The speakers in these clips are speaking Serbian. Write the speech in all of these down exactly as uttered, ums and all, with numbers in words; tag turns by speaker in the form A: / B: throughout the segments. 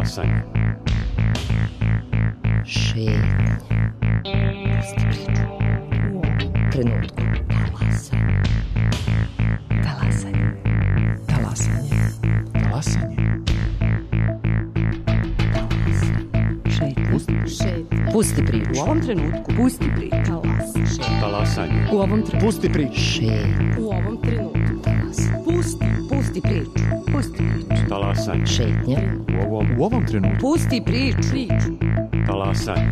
A: Talasanje.
B: Šetnje. Pusti priču. U ovom trenutku. Talasanje. Talasanje.
C: Talasanje. Talasanje.
B: Šetnje.
C: Pusti,
B: Šetnje. Pusti priču.
C: u ovom trenutku.
B: Pusti priču.
C: Talasanje.
A: Talasanje.
C: U ovom trenutku.
D: Pusti priču.
B: Šetnje.
C: U ovom trenutku.
B: Talasanje.
C: Pusti.
B: Pusti priču. Pusti priču.
A: Talasanje.
B: Šetnje.
A: U ovom
D: U ovom trenutku.
C: Pusti priču. Priču.
A: talasanje.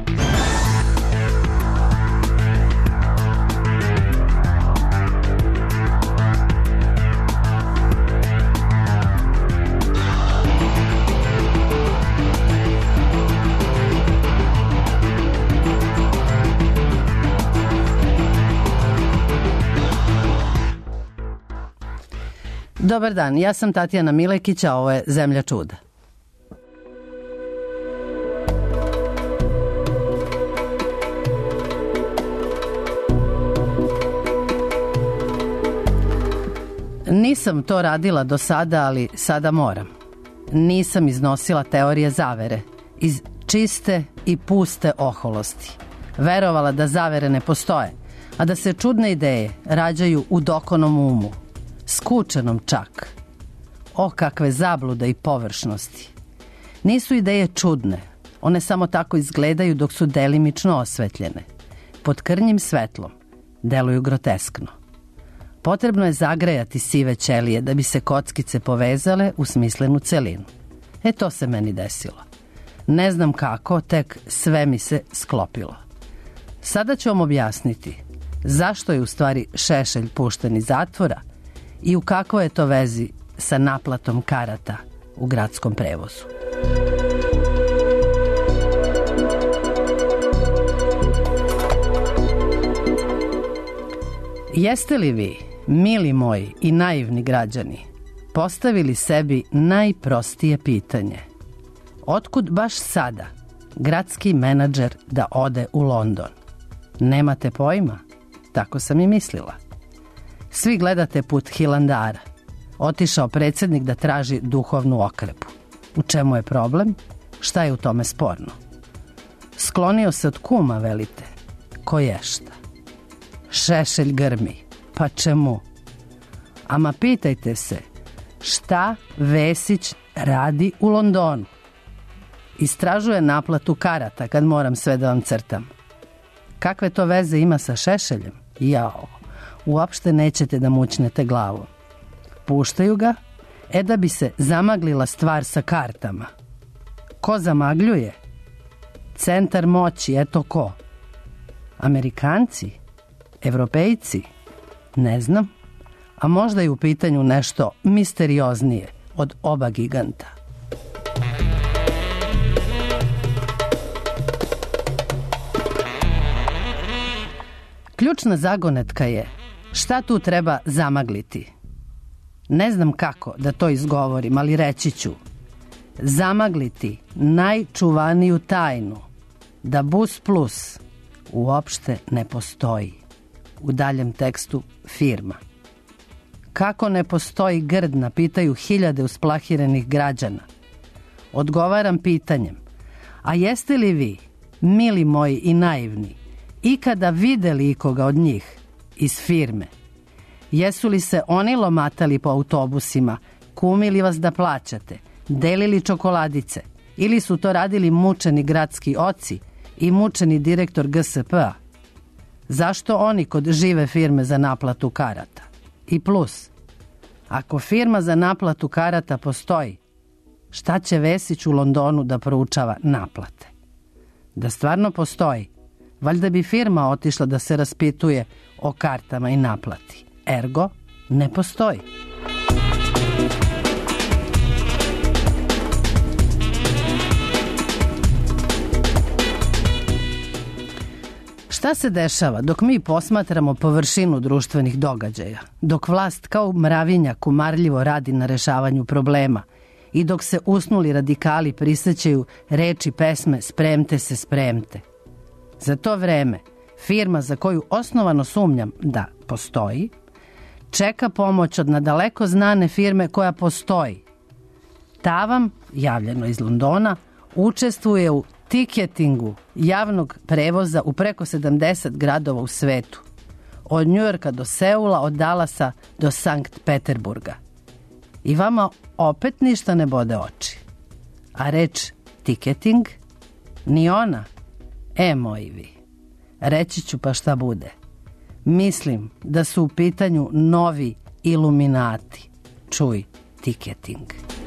E: Dobar dan, ja sam Tatjana Milekić, a ovo je Zemlja čuda. Nisam to radila do sada, ali sada moram. Nisam iznosila teorije zavere, iz čiste i puste oholosti. Verovala da zavere ne postoje, a da se čudne ideje rađaju u dokonom umu, skučenom čak. O, kakve zablude i površnosti. Nisu ideje čudne, one samo tako izgledaju dok su delimično osvetljene. Pod krnjim svetlom deluju groteskno. Potrebno je zagrejati sive ćelije da bi se kockice povezale u smislenu celinu. E, to se meni desilo. Ne znam kako, tek sve mi se sklopilo. Sada ću vam objasniti zašto je u stvari Šešelj pušten iz zatvora i u kakvoj je to vezi sa naplatom karata u gradskom prevozu. Jeste li vi, mili moji i naivni građani, postavili sebi najprostije pitanje? Otkud baš sada gradski menadžer da ode u London? Nemate pojma? Tako sam i mislila. Svi gledate put Hilandara. Otišao predsjednik da traži duhovnu okrepu. U čemu je problem? Šta je u tome sporno? Sklonio se od kuma, velite. Koješta? Šešelj grmi. Pa čemu? Ama pitajte se, šta Vesić radi u Londonu? Istražuje naplatu karata kad moram sve da vam crtam. Kakve to veze ima sa Šešeljem? Jao, uopšte nećete da mućnete glavom. Puštaju ga, e da bi se zamaglila stvar sa kartama. Ko zamagljuje? Centar moći, eto ko? Amerikanci? Evropejci? Ne znam. A možda je u pitanju nešto misterioznije od oba giganta. Ključna zagonetka je šta tu treba zamagliti. Ne znam kako da to izgovorim, ali reći ću. Zamagliti najčuvaniju tajnu da Bus Plus uopšte ne postoji. U daljem tekstu firma. Kako ne postoji grdna, pitaju hiljade usplahirenih građana. Odgovaram pitanjem. A jeste li vi, mili moji i naivni, ikada videli ikoga od njih iz firme? Jesu li se oni lomatali po autobusima, kumili vas da plaćate, delili čokoladice, ili su to radili mučeni gradski oci i mučeni direktor G S P-a? Zašto oni kod žive firme za naplatu karata? I plus, ako firma za naplatu karata postoji, šta će Vesić u Londonu da proučava naplate? Da stvarno postoji, valjda bi firma otišla da se raspituje o kartama i naplati. Ergo, ne postoji. Šta se dešava dok mi posmatramo površinu društvenih događaja, dok vlast kao mravinjak umarljivo radi na rešavanju problema i dok se usnuli radikali prisećaju reči pesme Spremte se, spremte? Za to vreme firma za koju osnovano sumnjam da postoji, čeka pomoć od nadaleko znane firme koja postoji. Tavam, javljeno iz Londona, učestvuje u tiketingu javnog prevoza u preko sedamdeset gradova u svetu. Od Njujorka do Seula, od Dallasa do Sankt Peterburga. I vama opet ništa ne bode oči. A reč tiketing, ni ona, e moji vi. Reći ću pa šta bude. Mislim da su u pitanju novi iluminati. Čuj, tiketing.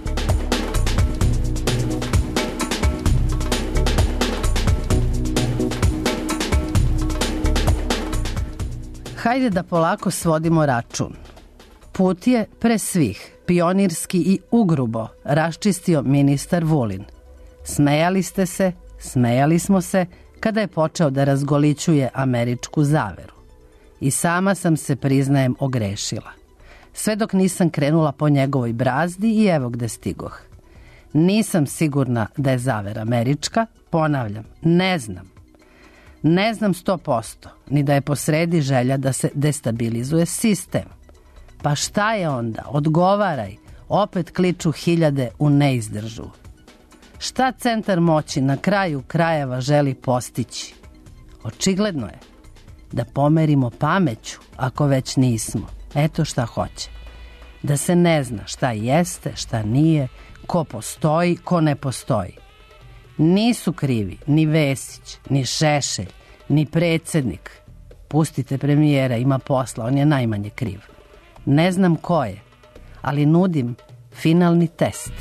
E: Hajde da polako svodimo račun. Put je pre svih, pionirski i ugrubo, raščistio ministar Vulin. Smejali ste se, smejali smo se, kada je počeo da razgolićuje američku zaveru. I sama sam se, priznajem, ogrešila. Sve dok nisam krenula po njegovoj brazdi i evo gde stigoh. Nisam sigurna da je zavera američka, ponavljam, ne znam. Ne znam sto posto, ni da je posredi želja da se destabilizuje sistem. Pa šta je onda? Odgovaraj, opet kliču hiljade u neizdržu. Šta centar moći na kraju krajeva želi postići? Očigledno je da pomerimo pameću, ako već nismo. Eto šta hoće. Da se ne zna šta jeste, šta nije, ko postoji, ko ne postoji. Nisu krivi ni Vesić, ni Šešelj, ni predsjednik. Pustite premijera, ima posla, on je najmanje kriv. Ne znam ko je, ali nudim finalni test.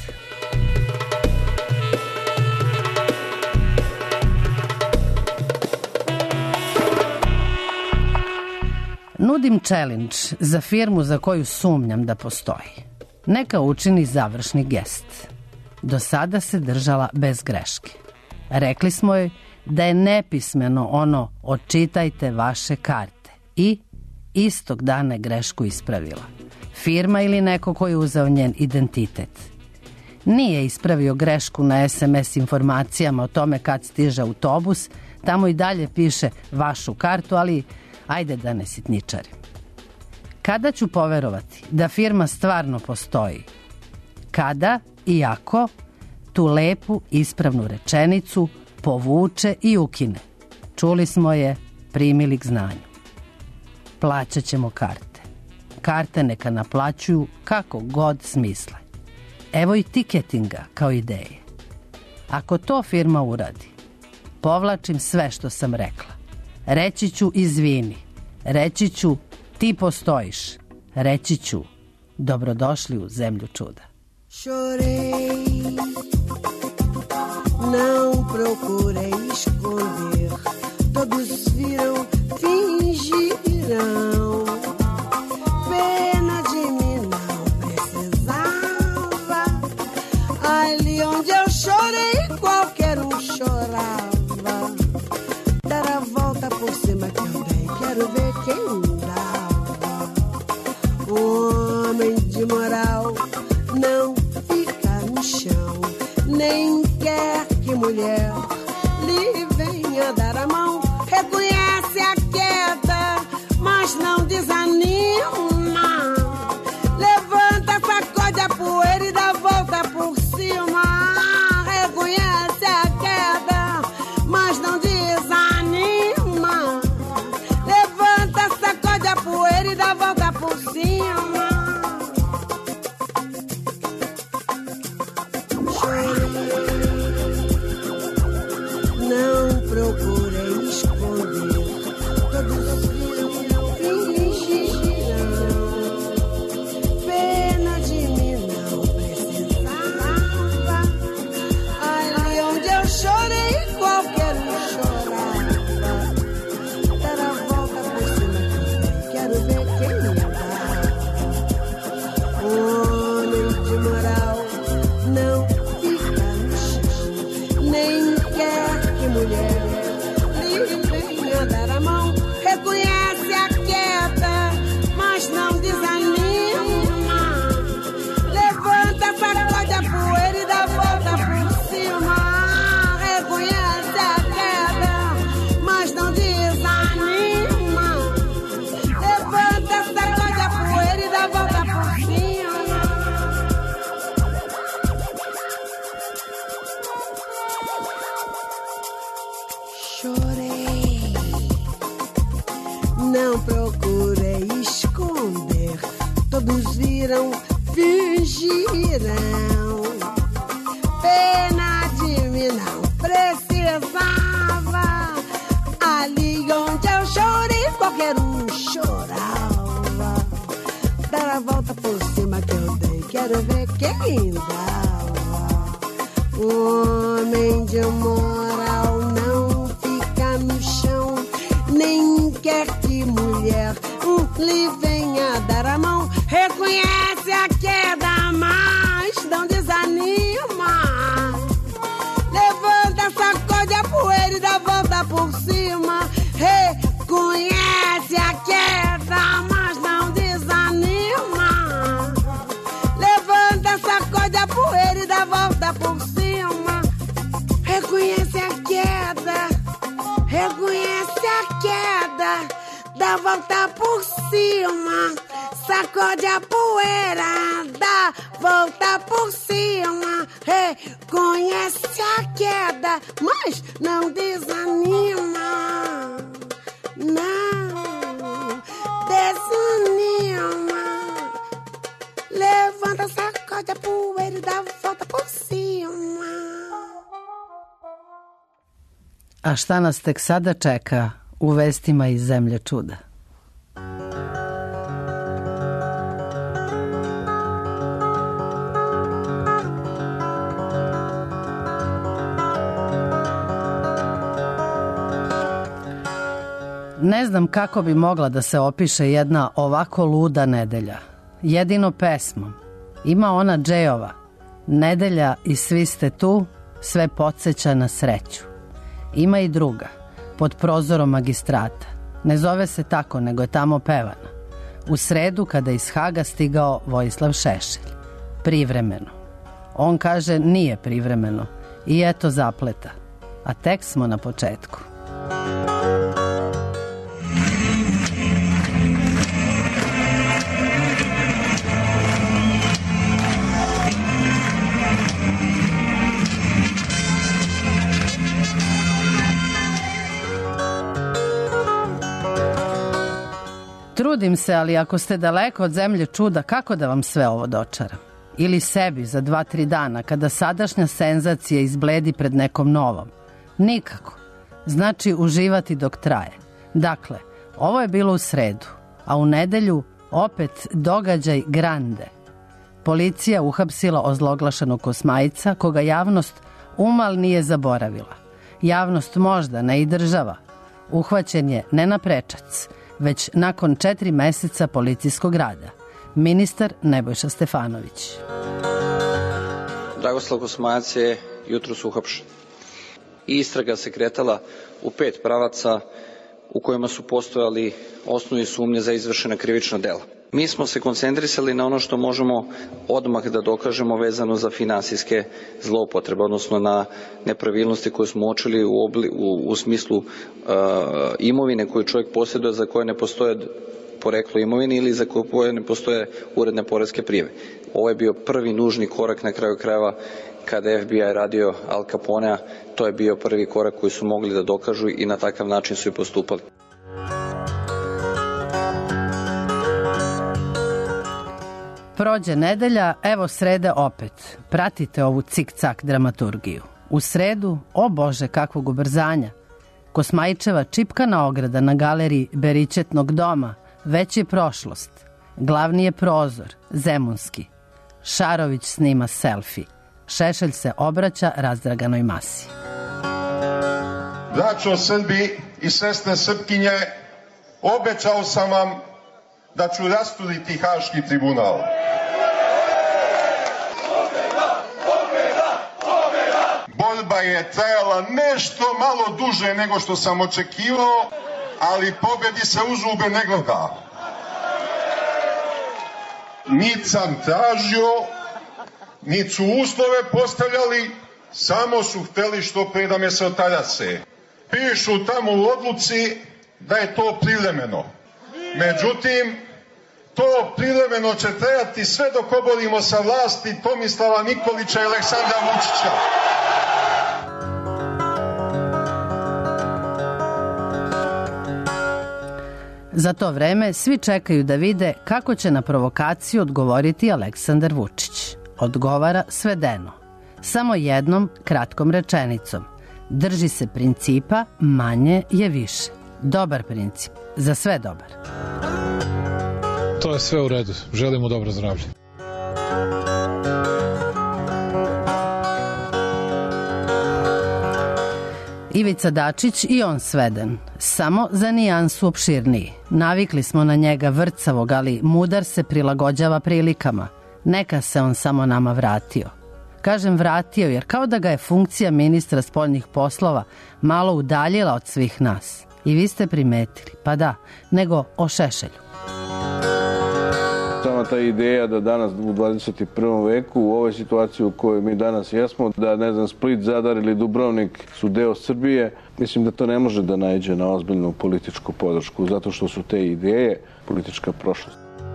E: Nudim challenge za firmu za koju sumnjam da postoji. Neka učini završni gest. Do sada se držala bez greške. Rekli smo joj da je nepismeno ono očitajte vaše karte i istog dana je grešku ispravila. Firma ili neko ko je uzeo njen identitet. Nije ispravio grešku na es em es informacijama o tome kad stiže autobus, tamo i dalje piše vašu kartu, ali ajde da ne sitničarim. Kada ću poverovati da firma stvarno postoji? Kada i ako tu lepu ispravnu rečenicu povuče i ukine. Čuli smo je, primili k znanju. Plaćat ćemo karte. Karte neka naplaćuju kako god smisle. Evo i tiketinga kao ideje. Ako to firma uradi, povlačim sve što sam rekla. Reći ću izvini. Reći ću ti postojiš. Reći ću dobrodošli u zemlju čuda.
A: Chorei, não procurei esconder, todos viram, fingiram, pena de mim não precisava, ali onde eu chorei qualquer um chorava, dar a volta por cima também, quero ver quem dava, homem de moral não fica no chão, nem quer que mulher lhe venha dar a mão. Reconhece a queda, mas não desanima. Levanta, sacode a poeira e dá volta por cima. Reconhece a queda, mas não desanima. Levanta, sacode a poeira e dá volta por cima. Não procurei esconder, todos viram, fingiram, pena de mim não precisava, ali onde eu chorei qualquer um chorava, dar a volta por cima também, quero ver quem dava, mentiram, fingirão. Pena de mim não precisava. Ali onde eu chorei, qualquer um chorava. Dar a volta por cima que eu dei, quero ver quem dava. O homem de moral não fica no chão, nem quer que mulher um, lhe venha dar a mão. Reconhece a queda, mas não desanima. Levanta, sacode a poeira e dá volta por cima. Reconhece a queda, mas não desanima. Levanta, sacode a poeira e dá volta por cima. Reconhece a queda, reconhece a queda, dá volta por cima. Sacode a poeira, dá volta por cima. Reconhece a queda, mas não desanima. Não desanima. Levanta, sacode a poeira e dá volta por cima.
E: A šta nas tek sada čeka u vestima iz zemlje čuda? Ne znam kako bi mogla da se opiše jedna ovako luda nedelja. Jedino pesmom. Ima ona Džejova. Nedelja i svi ste tu, sve podsjeća na sreću. Ima i druga, pod prozorom magistrata. Ne zove se tako, nego je tamo pevana. U sredu kada iz Haga stigao Vojislav Šešelj. Privremeno. On kaže nije privremeno. I eto zapleta. A tek smo na početku. Trudim se, ali ako ste daleko od zemlje čuda, kako da vam sve ovo dočaram? Ili sebi za dva, tri dana, kada sadašnja senzacija izbledi pred nekom novom? Nikako. Znači uživati dok traje. Dakle, ovo je bilo u sredu, a u nedelju opet događaj grande. Policija uhapsila ozloglašenog Kosmajca, koga javnost umal nije zaboravila. Javnost možda, ne i država. Uhvaćen je ne na prečac, već nakon četiri meseca policijskog rada. Ministar Nebojša Stefanović.
D: Dragoslav Kosmajac je jutros uhapšen. Istraga se kretala u pet pravaca u kojima su postojali osnovni sumnje za izvršena krivična dela. Mi smo se koncentrisali na ono što možemo odmah da dokažemo vezano za finansijske zloupotrebe, odnosno na nepravilnosti koje smo uočili u, obli, u, u smislu uh, imovine koju čovjek posjeduje, za koje ne postoje poreklo imovine ili za koje ne postoje uredne poreske prijave. Ovo je bio prvi nužni korak, na kraju krajeva kada je F B I radio Al Caponea, to je bio prvi korak koji su mogli da dokažu i na takav način su i postupali.
E: Prođe nedelja, evo srede opet. Pratite ovu cik-cak dramaturgiju. U sredu, o Bože, kakvog ubrzanja. Kosmajčeva čipkana ograda na galeriji Berićetnog doma već je prošlost. Glavni je prozor, zemunski. Šarović snima selfie. Šešelj se obraća razdraganoj masi.
F: Braćo Srbi i sestre Srpkinje, obećao sam vam da ću rasturiti Haški tribunal. Borba je trajala nešto malo duže nego što sam očekivao, ali pobedi se u zube ne gleda. Niti sam tražio, niti su uslove postavljali, samo su hteli što pre da me se otarase. Pišu tamo u odluci da je to privremeno. Međutim, to privremeno će trajati sve dok oborimo sa vlasti Tomislava Nikolića i Aleksandra Vučića.
E: Za to vreme svi čekaju da vide kako će na provokaciju odgovoriti Aleksandar Vučić. Odgovara svedeno. Samo jednom kratkom rečenicom. Drži se principa manje je više. Dobar princip. Za sve dobar.
G: To je sve u redu. Želimo dobro zdravlje.
E: Ivica Dačić i on sveden, samo za nijansu opširniji. Navikli smo na njega vrcavog, ali mudar se prilagođava prilikama. Neka se on samo nama vratio. Kažem vratio jer kao da ga je funkcija ministra spoljnih poslova malo udaljila od svih nas. I vi ste primetili, pa da, nego o Šešelju.
H: Sama ta ideja da danas u dvadeset prvom veku u ovoj situaciji u kojoj mi danas jesmo, da ne znam Split, Zadar ili Dubrovnik su deo Srbije, mislim da to ne može da naiđe na ozbiljnu političku podršku zato što su te ideje politička prošlost.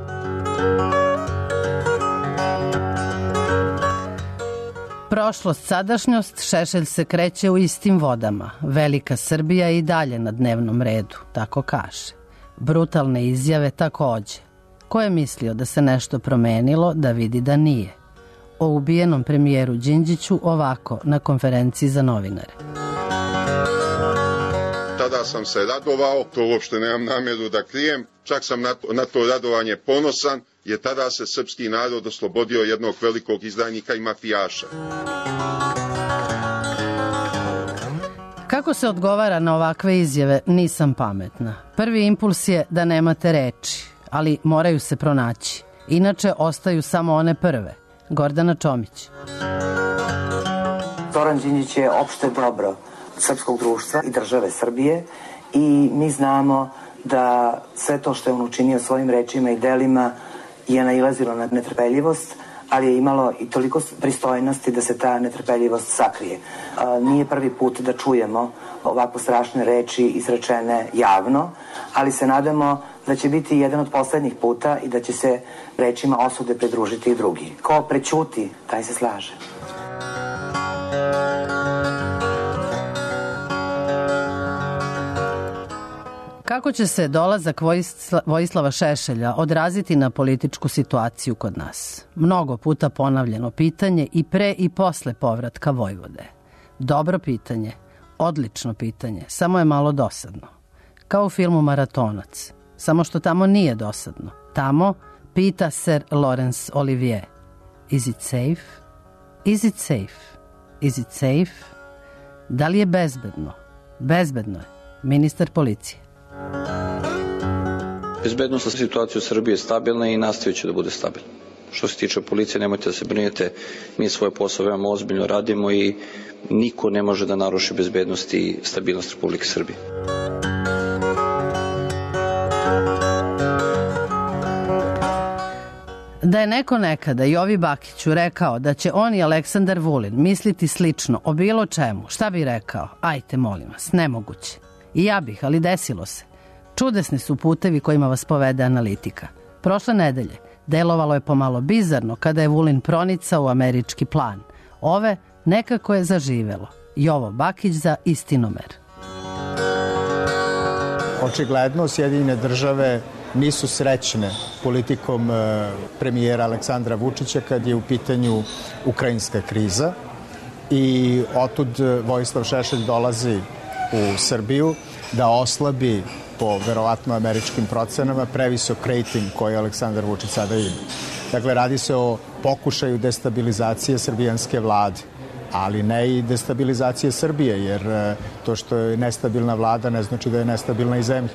E: Prošlost, sadašnjost, Šešelj se kreće u istim vodama. Velika Srbija je i dalje na dnevnom redu, tako kaže. Brutalne izjave takođe. Ko je mislio da se nešto promenilo, da vidi da nije? O ubijenom premijeru Đinđiću ovako na konferenciji za novinare.
F: Tada sam se radovao, to uopšte nemam namjeru da krijem, čak sam na to, na to radovanje ponosan, jer tada se srpski narod oslobodio jednog velikog izdajnika i mafijaša.
E: Kako se odgovara na ovakve izjave, nisam pametna. Prvi impuls je da nemate reči, ali moraju se pronaći. Inače, ostaju samo one prve. Gordana Čomić.
I: Zoran Đinđić je opšte dobro srpskog društva i države Srbije i mi znamo da sve to što je on učinio svojim rečima i delima je nailazilo na netrpeljivost, ali je imalo i toliko pristojnosti da se ta netrpeljivost sakrije. Nije prvi put da čujemo ovako strašne reči izrečene javno, ali se nadamo da će biti jedan od poslednjih puta i da će se rečima osude pridružiti i drugi. Ko prećuti, taj se slaže.
E: Kako će se dolazak Vojislava Šešelja odraziti na političku situaciju kod nas? Mnogo puta ponavljeno pitanje i pre i posle povratka Vojvode. Dobro pitanje, odlično pitanje, samo je malo dosadno. Kao u filmu Maratonac, samo što tamo nije dosadno. Tamo pita Sir Laurence Olivier. Is it safe? Is it safe? Is it safe? Da li je bezbedno? Bezbedno je. Ministar policije.
D: Bezbednosna situacija u Srbiji je stabilna i nastavit će da bude stabilna. Što se tiče policije, nemojte da se brinete, mi svoje posao veoma ozbiljno radimo i niko ne može da naruši bezbednost i stabilnost Republike Srbije.
E: Da je neko nekada Jovi Bakiću rekao da će on i Aleksandar Vulin misliti slično o bilo čemu, šta bi rekao? Ajte, molim vas, nemoguće. I ja bih, ali desilo se. Čudesni su putevi kojima vas povede analitika. Prošle nedelje delovalo je pomalo bizarno kada je Vulin pronicao u američki plan. Ove nekako je zaživelo. Jovo Bakić za Istinomer.
J: Očigledno Sjedinjene države nisu srećne politikom premijera Aleksandra Vučića kad je u pitanju ukrajinska kriza i otud Vojislav Šešelj dolazi u Srbiju da oslabi po verovatno američkim procenama previsok rejting koji Aleksandar Vučić sada ima. Dakle, radi se o pokušaju destabilizacije srbijanske vlade, ali ne i destabilizacije Srbije, jer to što je nestabilna vlada ne znači da je nestabilna i zemlja.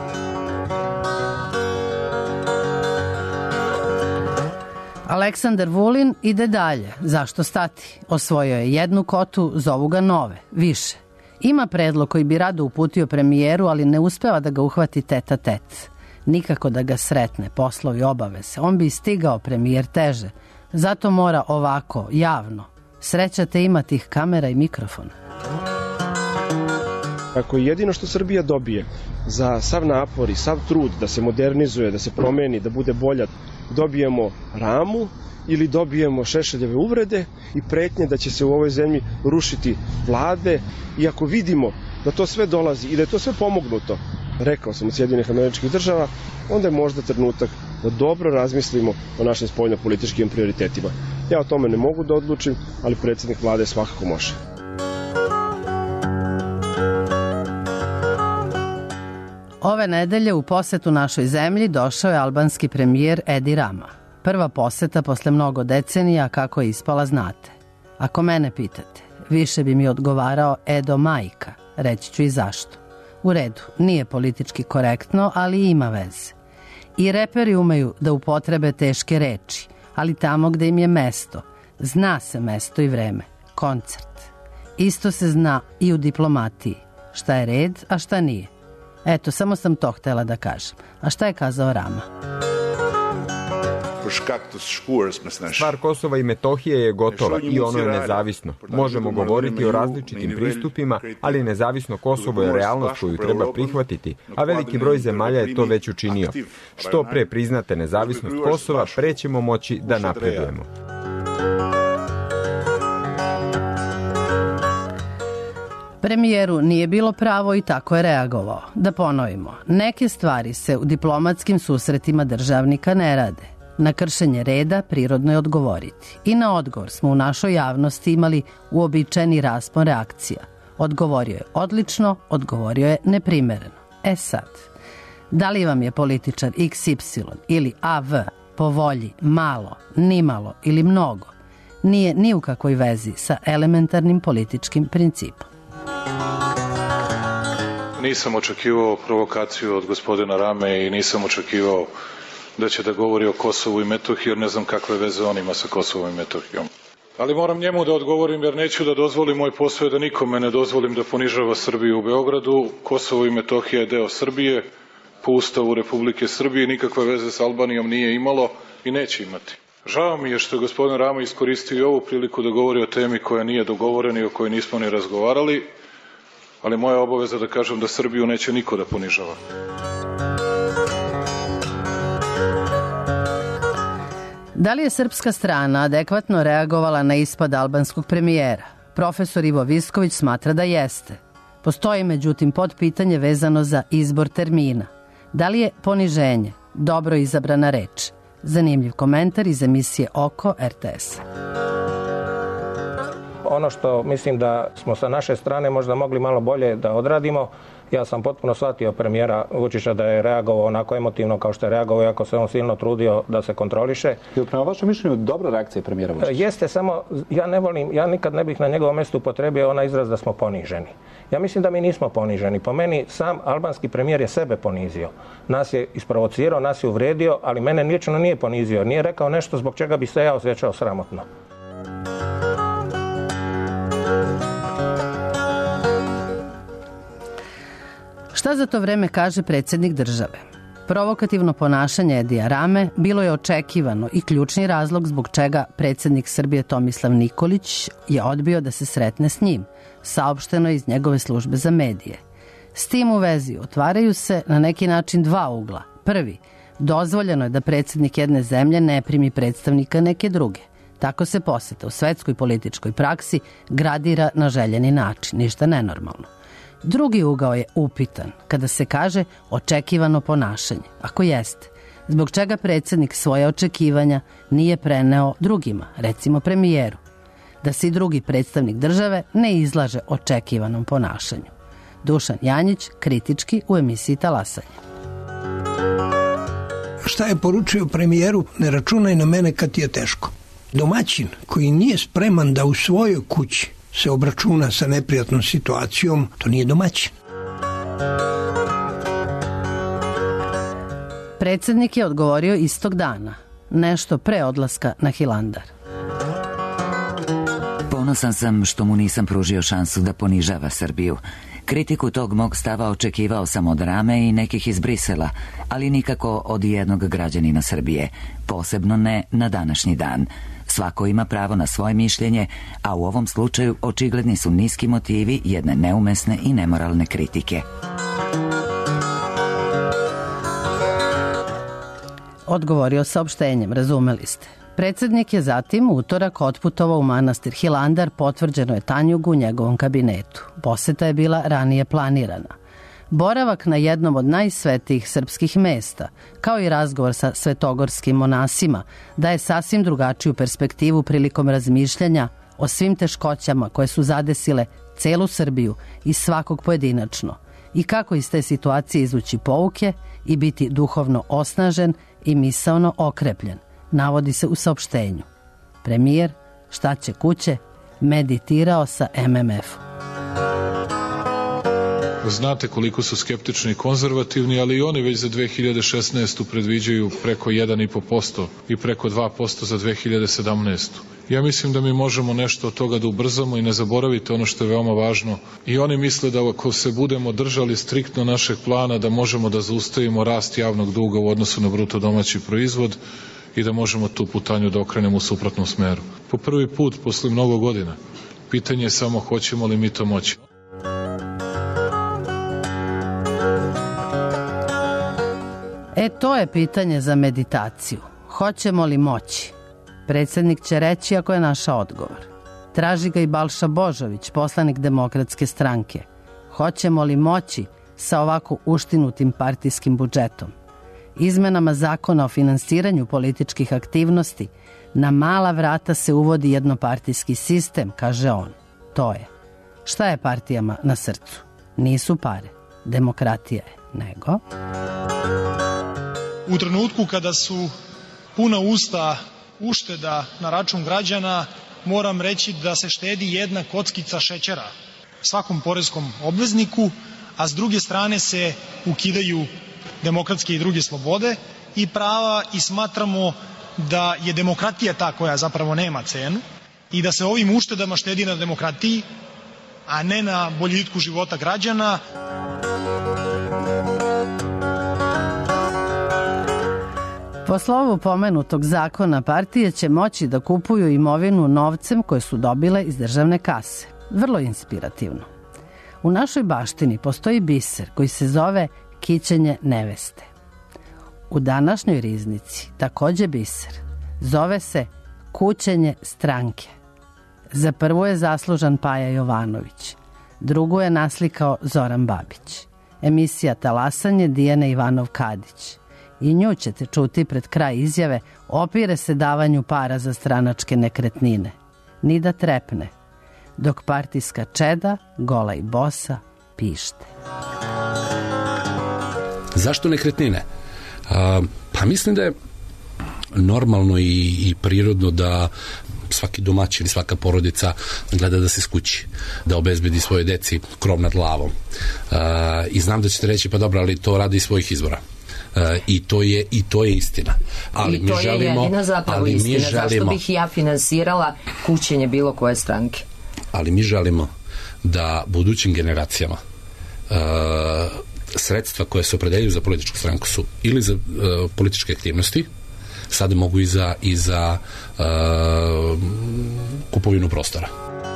E: Aleksandar Vulin ide dalje. Zašto stati? Osvojio je jednu kotu, zovu ga nove, više. Ima predlog koji bi rado uputio premijeru, ali ne uspeva da ga uhvati teta tet. Nikako da ga sretne, poslovi, obaveze. On bi stigao premijer teže. Zato mora ovako, javno. Sreća te ima tih kamera i mikrofona.
K: Ako je jedino što Srbija dobije za sav napor i sav trud da se modernizuje, da se promeni, da bude bolja, dobijemo ramu ili dobijemo Šešeljeve uvrede i pretnje da će se u ovoj zemlji rušiti vlade. I ako vidimo da to sve dolazi i da je to sve pomognuto rekao sam, od Sjedinjenih Američkih Država, onda je možda trenutak da dobro razmislimo o našim spoljnopolitičkim prioritetima. Ja o tome ne mogu da odlučim, ali predsjednik vlade svakako može.
E: Ove nedelje u posetu našoj zemlji došao je albanski premijer Edi Rama. Prva poseta posle mnogo decenija, kako je ispala znate. Ako mene pitate, više bi mi odgovarao Edo Majka, reći ću i zašto. U redu, nije politički korektno, ali ima veze. I reperi umeju da upotrebe teške reči, ali tamo gde im je mesto, zna se mesto i vreme, koncert. Isto se zna i u diplomatiji, šta je red, a šta nije. Eto, samo sam to htela da kažem. A šta je kazao Rama?
L: Stvar Kosova i Metohije je gotova i ono je nezavisno. Možemo govoriti o različitim pristupima, ali nezavisno Kosovo je realnost koju treba prihvatiti, a veliki broj zemalja je to već učinio. Što pre priznate nezavisnost Kosova, pre ćemo moći da napredujemo.
E: Premijeru nije bilo pravo i tako je reagovao. Da ponovimo, neke stvari se u diplomatskim susretima državnika ne rade. Na kršenje reda prirodno je odgovoriti. I na odgovor smo u našoj javnosti imali uobičajeni raspon reakcija. Odgovorio je odlično, odgovorio je neprimereno. E sad, da li vam je političar iks ipsilon ili a ve po volji malo, nimalo ili mnogo, nije ni u kakvoj vezi sa elementarnim političkim principom.
M: Nisam očekivao provokaciju od gospodina Rame i nisam očekivao da će da govori o Kosovu i Metohiji, jer ne znam kakve veze on ima sa Kosovom i Metohijom. Ali moram njemu da odgovorim, jer neću da dozvolim, moj posao je da nikome ne dozvolim da ponižava Srbiju u Beogradu. Kosovo i Metohija je deo Srbije, po Ustavu Republike Srbije, nikakve veze s Albanijom nije imalo i neće imati. Žao mi je što je gospodin Rama iskoristio i ovu priliku da govori o temi koja nije dogovorena i o kojoj nismo ni razgovarali, ali moja obaveza da kažem da Srbiju neće niko da ponižava.
E: Da li je srpska strana adekvatno reagovala na ispad albanskog premijera? Profesor Ivo Visković smatra da jeste. Postoji međutim podpitanje vezano za izbor termina. Da li je poniženje dobro izabrana reč? Zanimljiv komentar iz emisije Oko er te es.
N: Ono što mislim da smo sa naše strane možda mogli malo bolje da odradimo, ja sam potpuno shvatio premijera Vučića da je reagovao onako emotivno kao što je reagovao, iako se on silno trudio da se kontroliše.
O: Je prema vašem mišljenju dobra reakcija premijera Vučića?
N: Jeste, samo ja ne volim, ja nikad ne bih na njegovom mjestu upotrebio onaj izraz da smo poniženi. Ja mislim da mi nismo poniženi. Po meni sam albanski premijer je sebe ponizio. Nas je isprovocirao, nas je uvredio, ali mene lično nije ponizio. Nije rekao nešto zbog čega bi se ja osjećao sramotno.
E: Šta za to vreme kaže predsjednik države? Provokativno ponašanje Edija Rame bilo je očekivano i ključni razlog zbog čega predsjednik Srbije Tomislav Nikolić je odbio da se sretne s njim, saopšteno iz njegove službe za medije. S tim u vezi otvaraju se na neki način dva ugla. Prvi, dozvoljeno je da predsjednik jedne zemlje ne primi predstavnika neke druge. Tako se poseta u svetskoj političkoj praksi gradira na željeni način, ništa nenormalno. Drugi ugao je upitan, kada se kaže očekivano ponašanje. Ako jeste, zbog čega predsjednik svoje očekivanja nije preneo drugima, recimo premijeru, da se i drugi predstavnik države ne izlaže očekivanom ponašanju. Dušan Janjić, kritički u emisiji Talasanje.
P: Šta je poručio premijeru? Ne računaj na mene kad ti je teško. Domaćin koji nije spreman da u svojoj kući se obračuna sa neprijatnom situacijom, to nije domaćin.
E: Predsjednik je odgovorio istog dana, nešto pre odlaska na Hilandar.
Q: Ponosan sam što mu nisam pružio šansu da ponižava Srbiju. Kritiku tog mog stava očekivao sam od Rame i nekih iz Brisela, ali nikako od jednog građanina Srbije, posebno ne na današnji dan. Svako ima pravo na svoje mišljenje, a u ovom slučaju očigledni su niski motivi jedne neumesne i nemoralne kritike.
E: Odgovorio saopštenjem, razumeli ste. Predsjednik je zatim u utorak otputovao u manastir Hilandar, potvrđeno je Tanjugu u njegovom kabinetu. Poseta je bila ranije planirana. boravak na jednom od najsvetijih srpskih mesta, kao i razgovor sa svetogorskim monasima, daje sasvim drugačiju perspektivu prilikom razmišljanja o svim teškoćama koje su zadesile celu Srbiju i svakog pojedinačno i kako iz te situacije izvući pouke i biti duhovno osnažen i misaono okrepljen, navodi se u saopštenju. Premijer, šta će kuće, meditirao sa M M F-om.
G: Znate koliko su skeptični i konzervativni, ali i oni već za dve hiljade šesnaestu predviđaju preko jedan i po posto i preko dva posto za dve hiljade sedamnaestu. Ja mislim da mi možemo nešto od toga da ubrzamo i ne zaboravite ono što je veoma važno. I oni misle da ako se budemo držali striktno našeg plana da možemo da zaustavimo rast javnog duga u odnosu na bruto domaći proizvod i da možemo tu putanju da okrenemo u suprotnom smeru. Po prvi put posle mnogo godina. Pitanje je samo hoćemo li mi to moći.
E: E, to je pitanje za meditaciju. Hoćemo li moći? Predsjednik će reći ako je našao odgovor. Traži ga i Balša Božović, poslanik Demokratske stranke. Hoćemo li moći sa ovako uštinutim partijskim budžetom? Izmenama zakona o finansiranju političkih aktivnosti na mala vrata se uvodi jednopartijski sistem, kaže on. To je. Šta je partijama na srcu? Nisu pare. Demokratija je. Nego...
R: U trenutku kada su puna usta ušteda na račun građana, moram reći da se štedi jedna kockica šećera svakom poreskom obvezniku, a s druge strane se ukidaju demokratske i druge slobode i prava i smatramo da je demokratija ta koja zapravo nema cenu i da se ovim uštedama štedi na demokratiji, a ne na boljitku života građana.
E: Po slovu pomenutog zakona, partije će moći da kupuju imovinu novcem koje su dobile iz državne kase. Vrlo inspirativno. U našoj baštini postoji biser koji se zove kićenje neveste. U današnjoj riznici takođe biser. Zove se kućenje stranke. Za prvu je zaslužan Paja Jovanović. Drugu je naslikao Zoran Babić. Emisija Talasanje Dijane Ivanov-Kadić. I nju ćete čuti pred kraj izjave opire se davanju para za stranačke nekretnine. Ni da trepne. Dok partijska čeda, gola i bosa, pište.
S: Zašto nekretnine? A, pa mislim da je normalno i, i prirodno da svaki domaćin, svaka porodica gleda da se skući, da obezbedi svoje deci krov nad glavom. A, I znam da ćete reći, pa dobro, ali to radi iz svojih izvora. Uh, i to je i to je istina. Ali
C: I to
S: mi želimo,
C: je jedina zapravo
S: ali
C: istina.
S: Mi želimo,
C: zašto bih ja finansirala kućenje bilo koje stranke?
S: Ali mi želimo da budućim generacijama uh, sredstva koje se opredeljuju za političku stranku su ili za uh, političke aktivnosti, sada mogu i za, i za uh, kupovinu prostora.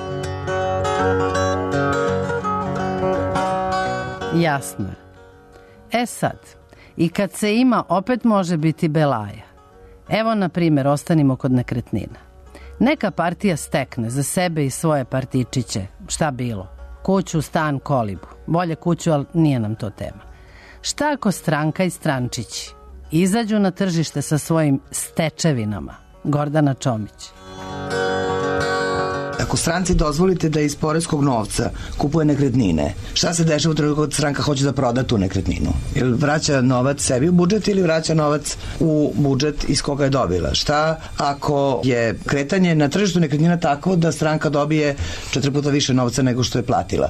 E: Jasno je. E sad, i kad se ima, opet može biti belaja. Evo, na primjer, ostanimo kod nekretnina. Neka partija stekne za sebe i svoje partičiće, šta bilo, kuću, stan, kolibu. Bolje kuću, ali nije nam to tema. Šta ako stranka i strančići izađu na tržište sa svojim stečevinama? Gordana Čomić.
T: Ako stranci dozvolite da iz poreskog novca kupuje nekretnine, šta se dešava u trenutku kad stranka hoće da proda tu nekretninu? Ili vraća novac sebi u budžet ili vraća novac u budžet iz koga je dobila? Šta ako je kretanje na tržištu nekretnina tako da stranka dobije četiri puta više novca nego što je platila?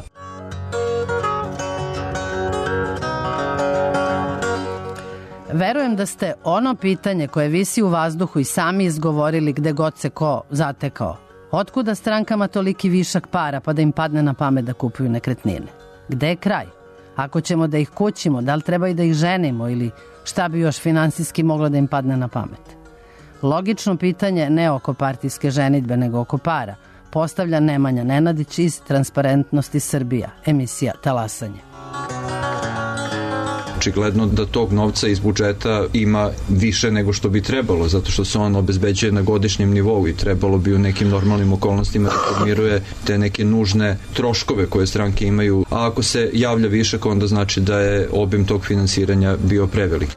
E: Verujem da ste ono pitanje koje visi u vazduhu i sami izgovorili gde god se ko zatekao. Otkuda strankama toliki višak para pa da im padne na pamet da kupuju nekretnine? Gde je kraj? Ako ćemo da ih kućimo, da li treba i da ih ženimo ili šta bi još finansijski moglo da im padne na pamet? Logično pitanje ne oko partijske ženidbe nego oko para postavlja Nemanja Nenadić iz Transparentnosti Srbija, emisija Talasanje.
U: Očigledno da tog novca iz budžeta ima više nego što bi trebalo, zato što se on obezbeđuje na godišnjem nivou i trebalo bi u nekim normalnim okolnostima da podmiruje te neke nužne troškove koje stranke imaju. A ako se javlja višak, onda znači da je obim tog finansiranja bio prevelik.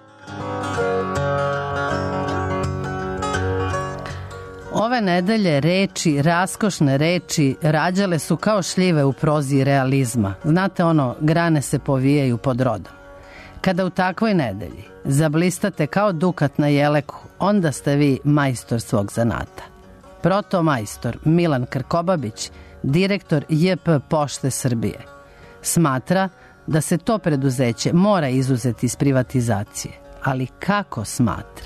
E: Ove nedelje reči, raskošne reči, rađale su kao šljive u prozi realizma. Znate ono, grane se povijaju pod rodom. Kada u takvoj nedelji zablistate kao dukat na jeleku, onda ste vi majstor svog zanata. Protomajstor Milan Krkobabić, direktor J P Pošte Srbije, smatra da se to preduzeće mora izuzeti iz privatizacije. Ali kako smatra?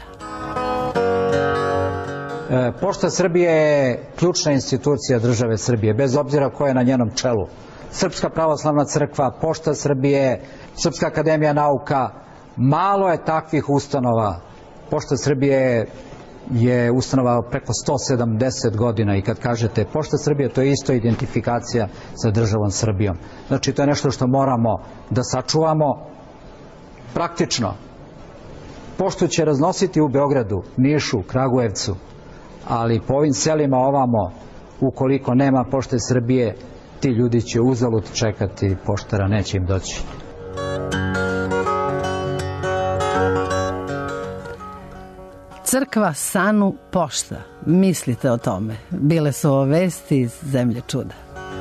V: Pošta Srbije je ključna institucija države Srbije, bez obzira ko je na njenom čelu. Srpska pravoslavna crkva, Pošta Srbije, Srpska akademija nauka, malo je takvih ustanova. Pošta Srbije je ustanova preko sto sedamdeset godina i kad kažete Pošta Srbije, to je isto identifikacija sa državom Srbijom. Znači, to je nešto što moramo da sačuvamo praktično. Poštu će raznositi u Beogradu, Nišu, Kragujevcu, ali po ovim selima ovamo, ukoliko nema Pošte Srbije, ti ljudi će uzalud čekati, poštara neće im doći.
E: Crkva Sanu Pošta. Mislite o tome. Bile su ovo vesti iz zemlje čuda.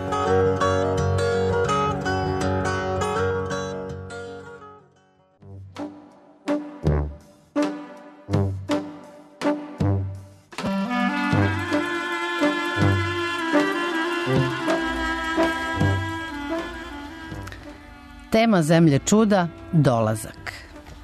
E: Tema zemlje čuda, dolazak.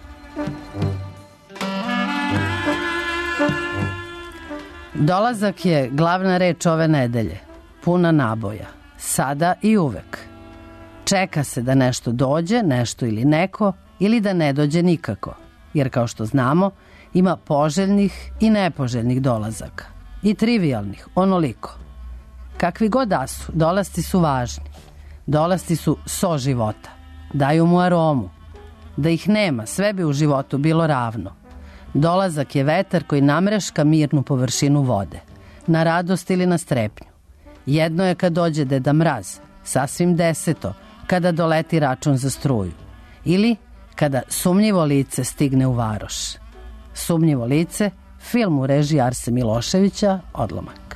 E: Dolazak je glavna reč ove nedelje, puna naboja, sada i uvek. Čeka se da nešto dođe, nešto ili neko, ili da ne dođe nikako, jer kao što znamo, ima poželjnih i nepoželjnih dolazaka. I trivialnih, onoliko. Kakvi god da su, dolasci su važni. Dolasci su so života. Daju mu aromu. Da ih nema, sve bi u životu bilo ravno. Dolazak je vetar koji namreška mirnu površinu vode, na radost ili na strepnju. Jedno je kad dođe Deda Mraz, sasvim deseto kada doleti račun za struju. Ili kada sumnjivo lice stigne u varoš. Sumnjivo lice, film u režiji Arse Miloševića, Odlomak.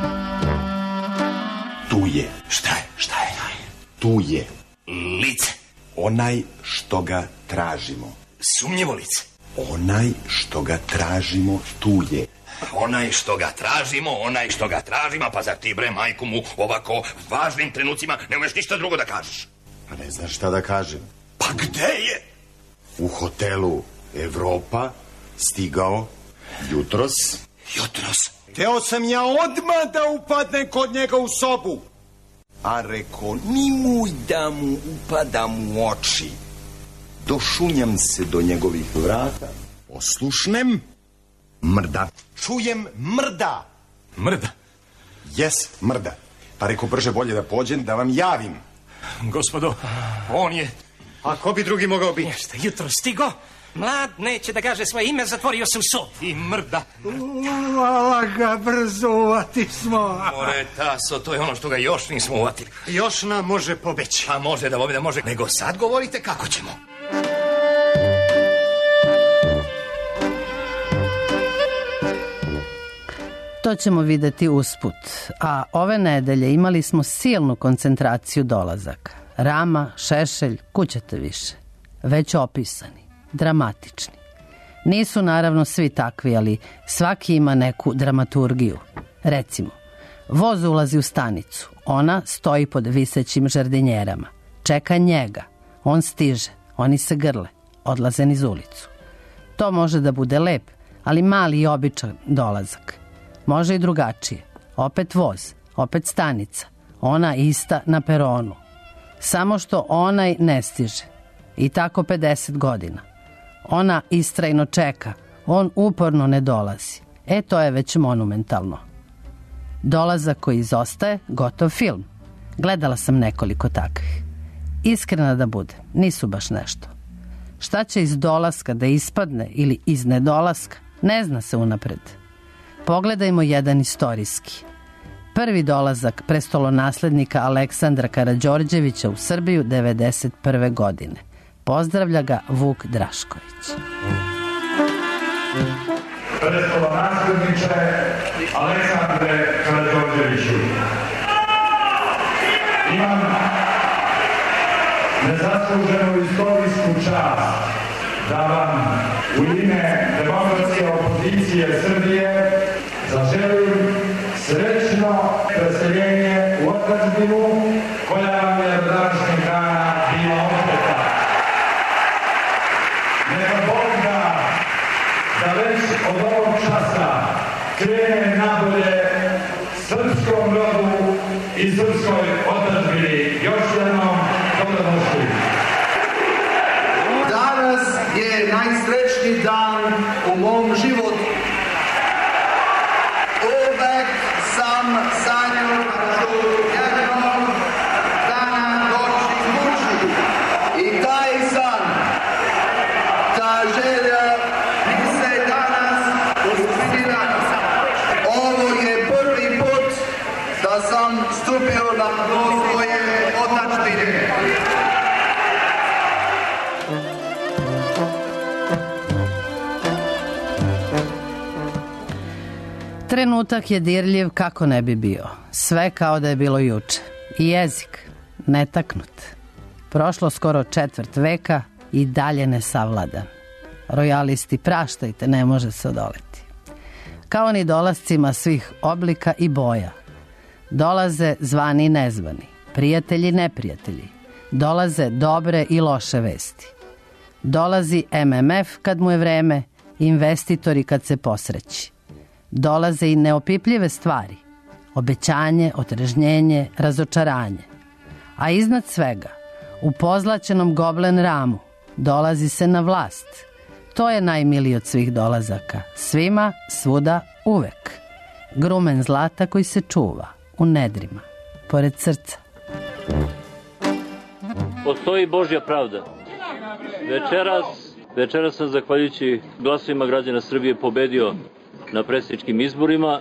W: Tu je. Šta je? Šta je? Tu je. Lice. Onaj što ga tražimo. Sumnjivo lice. Onaj što ga tražimo, tu je. Onaj što ga tražimo, onaj što ga tražimo, pa zar ti bre majku mu ovako važnim trenucima ne umeš ništa drugo da kažeš? Pa ne znaš šta da kažem. Pa gde je? U hotelu Evropa stigao jutros. Jutros? Teo sam ja odmah da upadnem kod njega u sobu. A reko, nimuj da mu upadam u oči. Došunjam se do njegovih vrata, poslušnem, mrda. Čujem mrda. Mrda? Jes, mrda. Pa reko, brže bolje da pođem, da vam javim. Gospodo, on je... A ko bi drugi mogao biti? Jeste, jutro stigo. Mlad neće da kaže svoje ime, zatvorio se u sob. I mrda.
X: Hvala ga, brzo uvati smo.
W: More, taso, to je ono što ga još nismo uvatili.
X: Još nam može pobeći.
W: A može da vode, može. Nego sad govorite kako ćemo.
E: To ćemo videti usput. A ove nedelje imali smo silnu koncentraciju dolazaka. Rama, Šešelj, kućete više. Već opisani, dramatični. Nisu naravno svi takvi, ali svaki ima neku dramaturgiju. Recimo, voz ulazi u stanicu. Ona stoji pod visećim žardinjerama. Čeka njega. On stiže. Oni se grle. Odlaze niz ulicu. To može da bude lep, ali mali i običan dolazak. Može i drugačije. Opet voz, opet stanica. Ona ista na peronu. Samo što onaj ne stiže. I tako pedeset godina. Ona istrajno čeka. On uporno ne dolazi. E, to je već monumentalno. Dolazak koji izostaje, gotov film. Gledala sam nekoliko takvih. Iskrena da bude, nisu baš nešto. Šta će iz dolaska da ispadne ili iz nedolaska, ne zna se unapred. Pogledajmo jedan istorijski. Prvi dolazak prestolonaslednika Aleksandra Karađorđevića u Srbiju devedeset prve. godine. Pozdravlja ga Vuk Drašković.
A: Prestolonasledniče Aleksandre Karađorđeviću, imam nezasluženu istorijsku čast da vam u ime demokratske opozicije Srbije zaželim srećno preseljenje u otadžbinu koja vam je do današnjeg dana bila oteta. Neka Bog da da već od ovog časa krene nabolje srpskom rodu i srpskoj otadžbini. Još jednom dobrodošli.
B: Danas je najsrećniji dan u mom životu. Uvek sam sanjao da ću jednog dana doći kući. I taj san, ta želja mi se danas uspira. Ovo je prvi put da sam stupio na tlo svoje otadžbine.
E: Trenutak je dirljiv kako ne bi bio. Sve kao da je bilo juče. I jezik, netaknut. Prošlo skoro četvrt veka i dalje nesavladan. Rojalisti, praštajte, ne može se odoleti. Kao ni dolascima svih oblika i boja. Dolaze zvani i nezvani, prijatelji i neprijatelji. Dolaze dobre i loše vesti. Dolazi M M F kad mu je vreme, investitori kad se posreći. Dolaze i neopipljive stvari, obećanje, otrežnjenje, razočaranje. A iznad svega, u pozlaćenom goblen ramu, dolazi se na vlast. To je najmiliji od svih dolazaka, svima, svuda, uvek. Grumen zlata koji se čuva, u nedrima, pored srca.
F: Postoji Božja pravda. Večeras, večeras sam, zahvaljujući glasovima građana Srbije, pobedio na predsjedničkim izborima.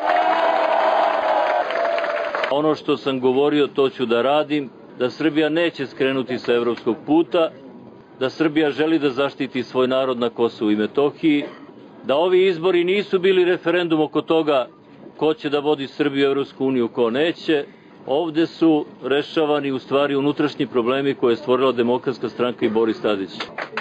F: Ono što sam govorio, to ću da radim, da Srbija neće skrenuti sa evropskog puta, da Srbija želi da zaštiti svoj narod na Kosovu i Metohiji, da ovi izbori nisu bili referendum oko toga ko će da vodi Srbiju u Evropsku uniju, ko neće. Ovde su rešavani u stvari unutrašnji problemi koje je stvorila Demokratska stranka i Boris Tadić.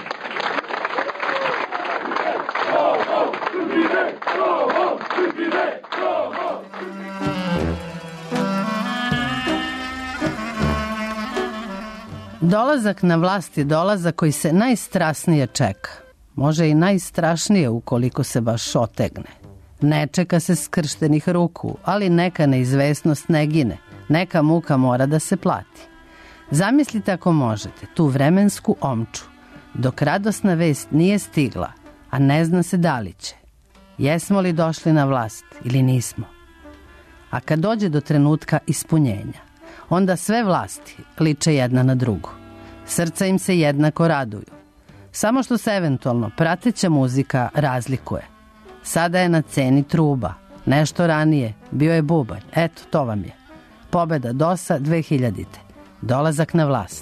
E: Dolazak na vlast je dolazak koji se najstrasnije čeka. Može i najstrašnije ukoliko se baš otegne. Ne čeka se skrštenih ruku, ali neka neizvesnost ne gine. Neka muka mora da se plati. Zamislite ako možete tu vremensku omču, dok radosna vest nije stigla, a ne zna se da li će. Jesmo li došli na vlast ili nismo? A kad dođe do trenutka ispunjenja, onda sve vlasti liče jedna na drugu. Srca im se jednako raduju. Samo što se eventualno prateća muzika razlikuje. Sada je na ceni truba. Nešto ranije bio je bubanj. Eto, to vam je. Pobeda DOS-a dve hiljadite. Dolazak na vlast.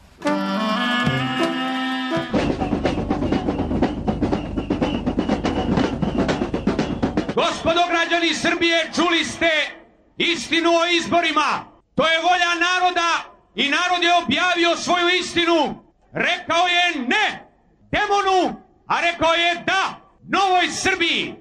H: Gospodo građani Srbije, čuli ste istinu o izborima. To je volja naroda i narod je objavio svoju istinu. Rekao je ne demonu, a rekao je da novoj Srbiji.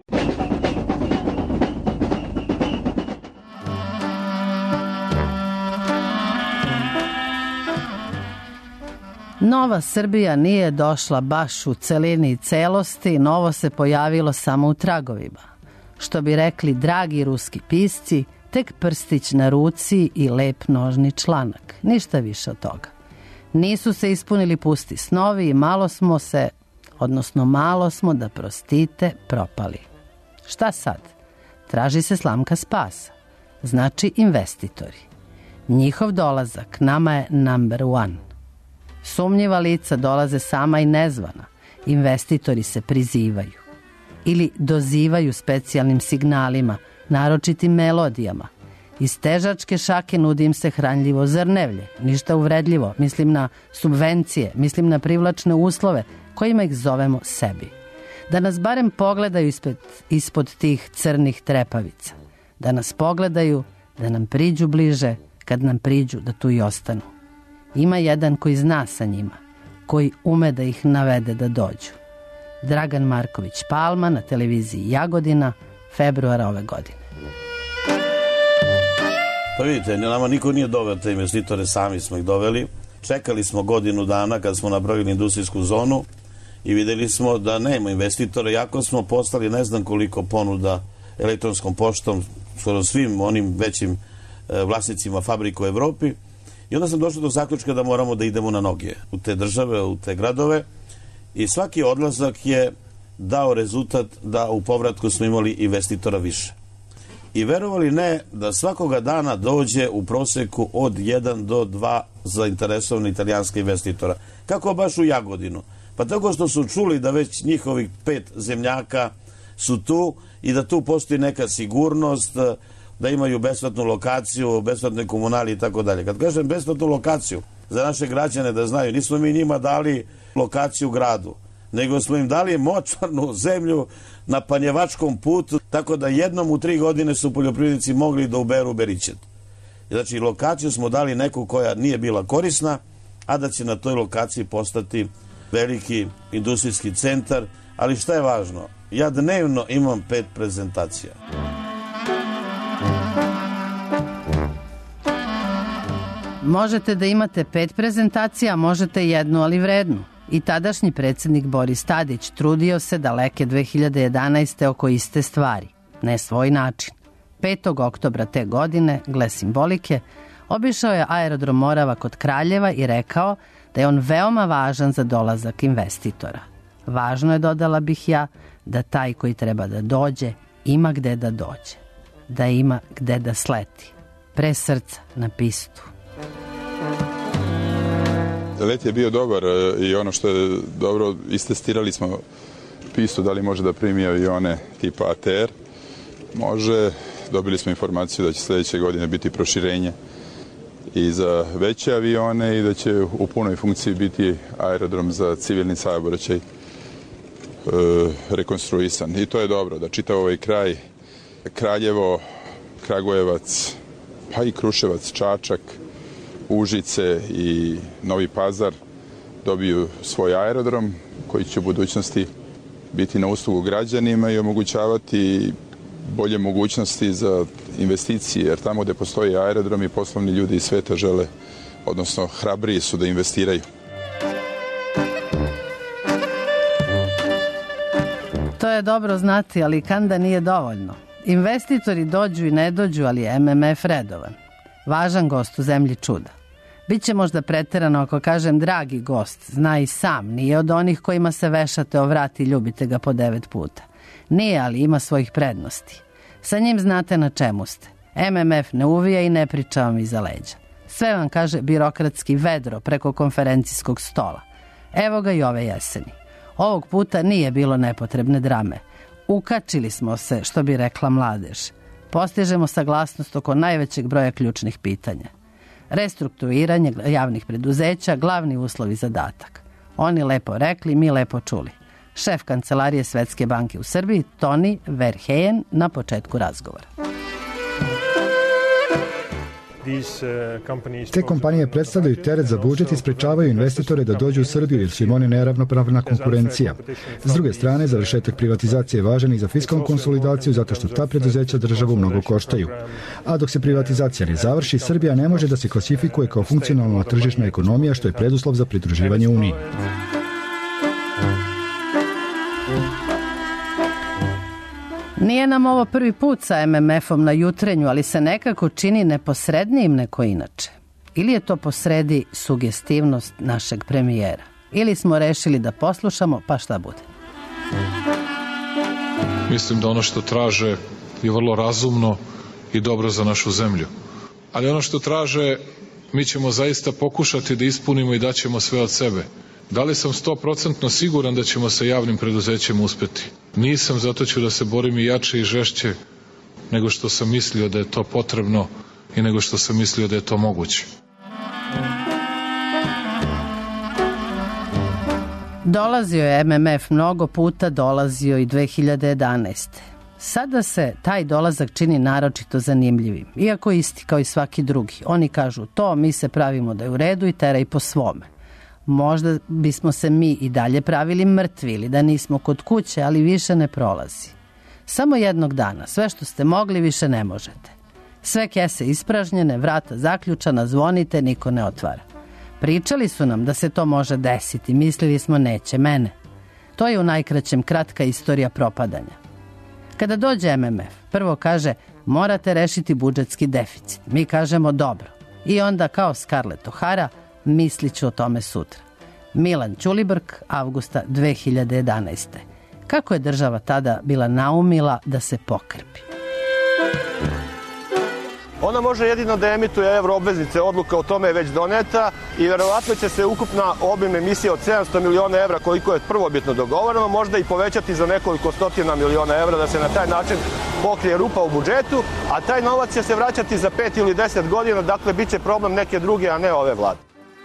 E: Nova Srbija nije došla baš u celini i celosti, novo se pojavilo samo u tragovima. Što bi rekli dragi ruski pisci, tek prstić na ruci i lep nožni članak. Ništa više od toga. Nisu se ispunili pusti snovi i malo smo se, odnosno malo smo, da prostite, propali. Šta sad? Traži se slamka spasa. Znači investitori. Njihov dolazak nama je number one. Sumnjiva lica dolaze sama i nezvana. Investitori se prizivaju. Ili dozivaju specijalnim signalima, naročitim melodijama. Iz težačke šake nudi im se hranljivo zrnevlje, ništa uvredljivo, mislim na subvencije, mislim na privlačne uslove kojima ih zovemo sebi. Da nas barem pogledaju ispod, ispod tih crnih trepavica. Da nas pogledaju, da nam priđu bliže, kad nam priđu da tu i ostanu. Ima jedan koji zna sa njima, koji ume da ih navede da dođu. Dragan Marković Palma na televiziji Jagodina, februara ove godine.
D: Pa vidite, nama niko nije doveo te investitore, sami smo ih doveli. Čekali smo godinu dana kad smo napravili industrijsku zonu i videli smo da nema investitora, iako smo poslali ne znam koliko ponuda elektronskom poštom, skoro svim onim većim vlasnicima fabrika u Evropi. I onda sam došao do zaključka da moramo da idemo na noge u te države, u te gradove. I svaki odlazak je dao rezultat da u povratku smo imali investitora više. I verovali ne da svakoga dana dođe u proseku od jedan do dva zainteresovani italijanska investitora. Kako baš u Jagodinu? Pa tako što su čuli da već njihovih pet zemljaka su tu i da tu postoji neka sigurnost, da imaju besplatnu lokaciju, besplatne komunali i tako dalje. Kad kažem besplatnu lokaciju, za naše građane da znaju, nismo mi njima dali lokaciju u gradu, nego smo im dali močvarnu zemlju na Panjevačkom putu, tako da jednom u tri godine su poljoprivrednici mogli da uberu beričet. Znači, lokaciju smo dali neku koja nije bila korisna, a da će na toj lokaciji postati veliki industrijski centar. Ali šta je važno? Ja dnevno imam pet prezentacija.
E: Možete da imate pet prezentacija, možete jednu, ali vrednu. I tadašnji predsjednik Boris Tadić trudio se daleke dve hiljade jedanaeste. oko iste stvari, ne svoj način. petog oktobra te godine, gle simbolike, obišao je aerodrom Morava kod Kraljeva i rekao da je on veoma važan za dolazak investitora. Važno je, dodala bih ja, da taj koji treba da dođe ima gde da dođe, da ima gde da sleti, pre srca na pistu.
I: Let je bio dobar i ono što je dobro, istestirali smo pistu da li može da primi avione tipa A T R. Može, dobili smo informaciju da će sljedeće godine biti proširenje i za veće avione i da će u punoj funkciji biti aerodrom za civilni saobraćaj e, rekonstruisan. I to je dobro, da čitav ovaj kraj, Kraljevo, Kragujevac, pa i Kruševac, Čačak, Užice i Novi Pazar dobiju svoj aerodrom koji će u budućnosti biti na uslugu građanima i omogućavati bolje mogućnosti za investicije, jer tamo gde postoji aerodrom i poslovni ljudi iz sveta žele, odnosno hrabriji su da investiraju.
E: To je dobro znati, ali kanda nije dovoljno. Investitori dođu i ne dođu, ali je M M F redovan. Važan gost u zemlji čuda. Biće možda preterano ako kažem dragi gost, zna i sam, nije od onih kojima se vešate o vrat i ljubite ga po devet puta. Nije, ali ima svojih prednosti. Sa njim znate na čemu ste. M M F ne uvija i ne priča vam iza leđa. Sve vam kaže birokratski vedro preko konferencijskog stola. Evo ga i ove jeseni. Ovog puta nije bilo nepotrebne drame. Ukačili smo se, što bi rekla mladež. Postižemo saglasnost oko najvećeg broja ključnih pitanja. Restrukturiranje javnih preduzeća, glavni uslov i zadatak. Oni lepo rekli, mi lepo čuli. Šef kancelarije Svetske banke u Srbiji, Toni Verheyen, na početku razgovora.
J: Te kompanije predstavljaju teret za budžet i sprečavaju investitore da dođu u Srbiju jer su im oni neravnopravna konkurencija. S druge strane, završetak privatizacije je važan i za fiskalnu konsolidaciju zato što ta preduzeća državu mnogo koštaju. A dok se privatizacija ne završi, Srbija ne može da se klasifikuje kao funkcionalna tržišna ekonomija, što je preduslov za pridruživanje Uniji.
E: Nije nam ovo prvi put sa M M F-om na jutrenju, ali se nekako čini neposrednijim neko inače. Ili je to posredi sugestivnost našeg premijera? Ili smo rešili da poslušamo, pa šta bude?
G: Mislim da ono što traže je vrlo razumno i dobro za našu zemlju. Ali ono što traže mi ćemo zaista pokušati da ispunimo i daćemo sve od sebe. Da li sam sto procentno siguran da ćemo sa javnim preduzećem uspeti? Nisam, zato ću da se borim i jače i žešće nego što sam mislio da je to potrebno i nego što sam mislio da je to moguće.
E: Dolazio je M M F mnogo puta, dolazio i dve hiljade jedanaeste. Sada se taj dolazak čini naročito zanimljivim, iako isti kao i svaki drugi. Oni kažu to, mi se pravimo da je u redu i teraj po svome. Možda bismo se mi i dalje pravili mrtvi ili da nismo kod kuće, ali više ne prolazi. Samo jednog dana, sve što ste mogli više ne možete. Sve kese ispražnjene, vrata zaključana, zvonite, niko ne otvara. Pričali su nam da se to može desiti, mislili smo neće mene. To je u najkraćem kratka istorija propadanja. Kada dođe M M F, prvo kaže morate rešiti budžetski deficit. Mi kažemo dobro. I onda kao Scarlett O'Hara mislit ću o tome sutra. Milan Ćulibrk, avgusta dve hiljade jedanaeste. Kako je država tada bila naumila da se pokrpi?
K: Ona može jedino da emituje evroobveznice, odluka o tome je već doneta i verovatno će se ukupna obim emisije od sedamsto miliona evra, koliko je prvobitno dogovoreno, možda i povećati za nekoliko stotina miliona evra da se na taj način pokrije rupa u budžetu, a taj novac će se vraćati za pet ili deset godina, dakle bit će problem neke druge, a ne ove vlade.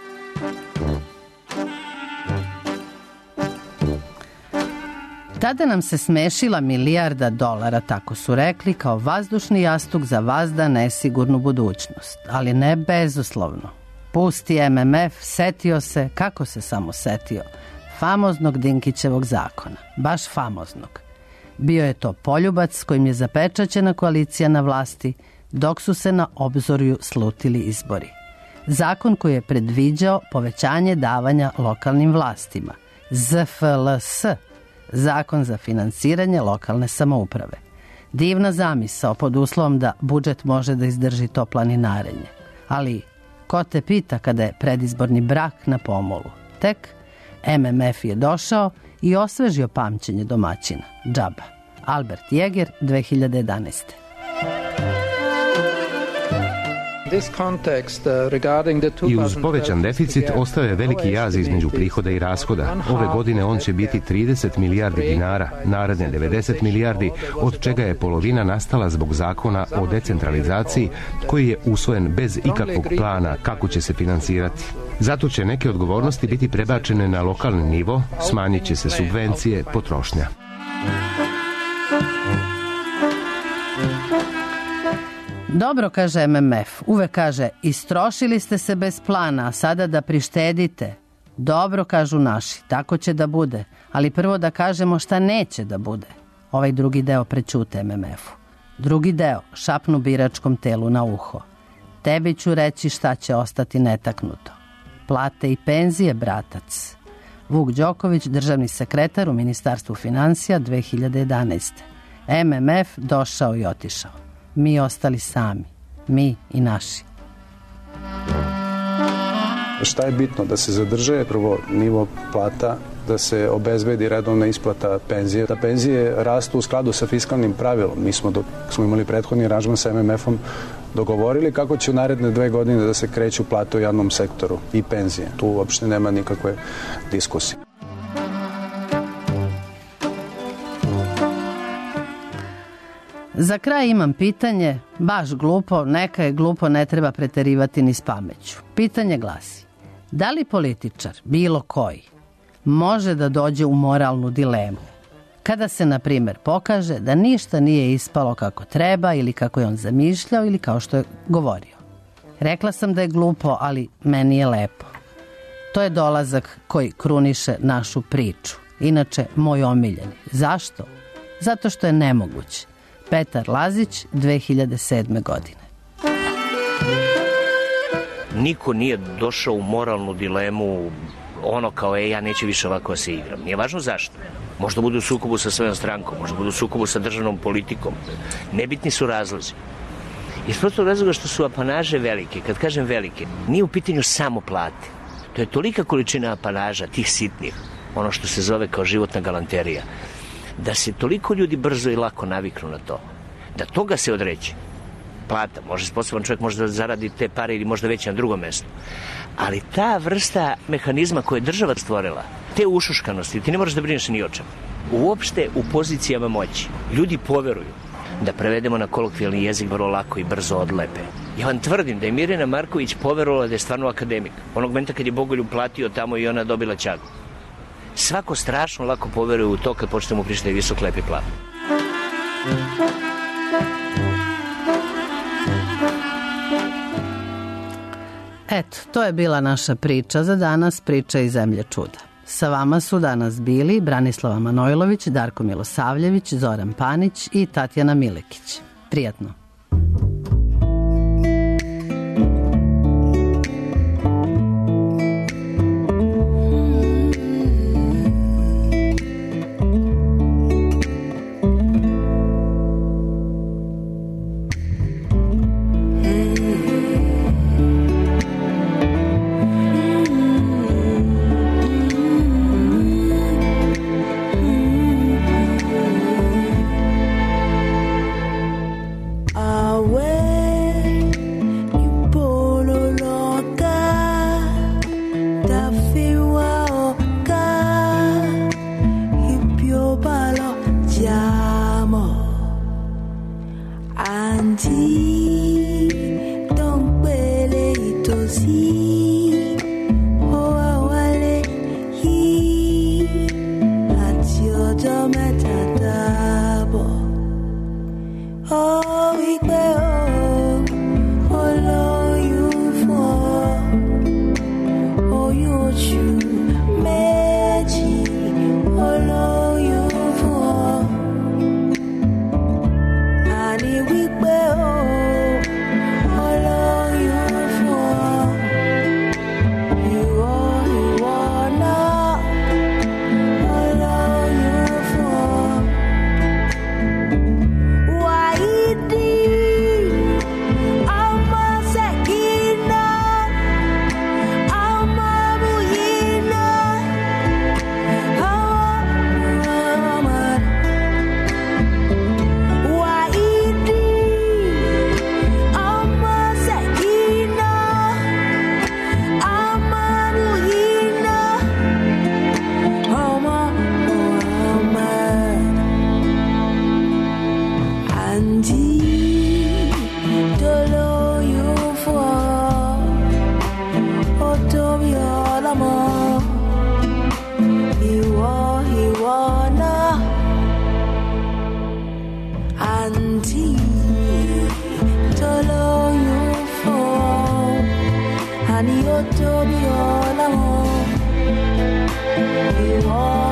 E: Tada nam se smešila milijarda dolara, tako su rekli, kao vazdušni jastuk za vazda nesigurnu budućnost. Ali ne bezuslovno. Pusti M M F, setio se, kako se samo setio, famoznog Dinkićevog zakona. Baš famoznog. Bio je to poljubac kojim je zapečaćena koalicija na vlasti, dok su se na obzorju slutili izbori. Zakon koji je predviđao povećanje davanja lokalnim vlastima. Z F L S, Zakon za finansiranje lokalne samouprave. Divna zamisao pod uslovom da budžet može da izdrži to planinarenje. Ali ko te pita kada je predizborni brak na pomolu? Tek M M F je došao i osvežio pamćenje domaćina. Džaba. Albert Jäger, dve hiljade jedanaeste.
L: I uz povećan deficit ostao je veliki jaz između prihoda i rashoda. Ove godine on će biti trideset milijardi dinara, naredne devedeset milijardi, od čega je polovina nastala zbog zakona o decentralizaciji koji je usvojen bez ikakvog plana kako će se finansirati. Zato će neke odgovornosti biti prebačene na lokalni nivo, smanjit će se subvencije, potrošnja.
E: Dobro, kaže M M F, uvek kaže, istrošili ste se bez plana, a sada da prištedite. Dobro, kažu naši, tako će da bude, ali prvo da kažemo šta neće da bude. Ovaj drugi deo prećute M M F-u. Drugi deo šapnu biračkom telu na uho. Tebi ću reći šta će ostati netaknuto. Plate i penzije, bratac. Vuk Đoković, državni sekretar u Ministarstvu finansija, dve hiljade jedanaeste. M M F došao i otišao. Mi ostali sami. Mi i naši.
M: Šta je bitno? Da se zadrže prvo nivo plata, da se obezbedi redovna isplata penzije, da penzije rastu u skladu sa fiskalnim pravilom. Mi smo, dok smo imali prethodni aranžman sa M M F-om, dogovorili kako će u naredne dve godine da se kreću plate u javnom sektoru i penzije. Tu uopšte nema nikakve diskusije.
E: Za kraj imam pitanje, baš glupo, neka je glupo, ne treba preterivati ni s pameću. Pitanje glasi, da li političar, bilo koji, može da dođe u moralnu dilemu? Kada se, na primjer, pokaže da ništa nije ispalo kako treba ili kako je on zamišljao ili kao što je govorio. Rekla sam da je glupo, ali meni je lepo. To je dolazak koji kruniše našu priču. Inače, moj omiljeni. Zašto? Zato što je nemoguće. Petar Lazić, dve hiljade sedme. godine.
O: Niko nije došao u moralnu dilemu ono kao, e, ja neću više ovako da se igram. Nije važno zašto. Možda budu u sukobu sa svojom strankom, možda budu u sukobu sa državnom politikom. Nebitni su razlozi. Iz prostog razloga što su apanaže velike. Kad kažem velike, nije u pitanju samo plate. To je tolika količina apanaža, tih sitnih, ono što se zove kao životna galanterija, da se toliko ljudi brzo i lako naviknu na to, da toga se odreći, plata. Može sposoban čovjek možda da zaradi te pare ili možda već na drugom mjestu. Ali ta vrsta mehanizma koje je država stvorila, te ušuškanosti, ti ne moraš da brineš ni o čemu. Uopšte u pozicijama moći ljudi poveruju, da prevedemo na kolokvijalni jezik vrlo lako i brzo odlepe. Ja vam tvrdim da je Mirjana Marković poverovala da je stvarno akademik. Onog momenta kad je Bogolju platio tamo i ona dobila ćagu. Svako strašno lako poveruje u to kad počnemo pričati da je visok, lep i plav.
E: Eto, to je bila naša priča za danas, priča iz zemlje čuda. Sa vama su danas bili Branislava Manojlović, Darko Milosavljević, Zoran Panić i Tatjana Milekić. Prijatno.
N: Ani oto bi olamo,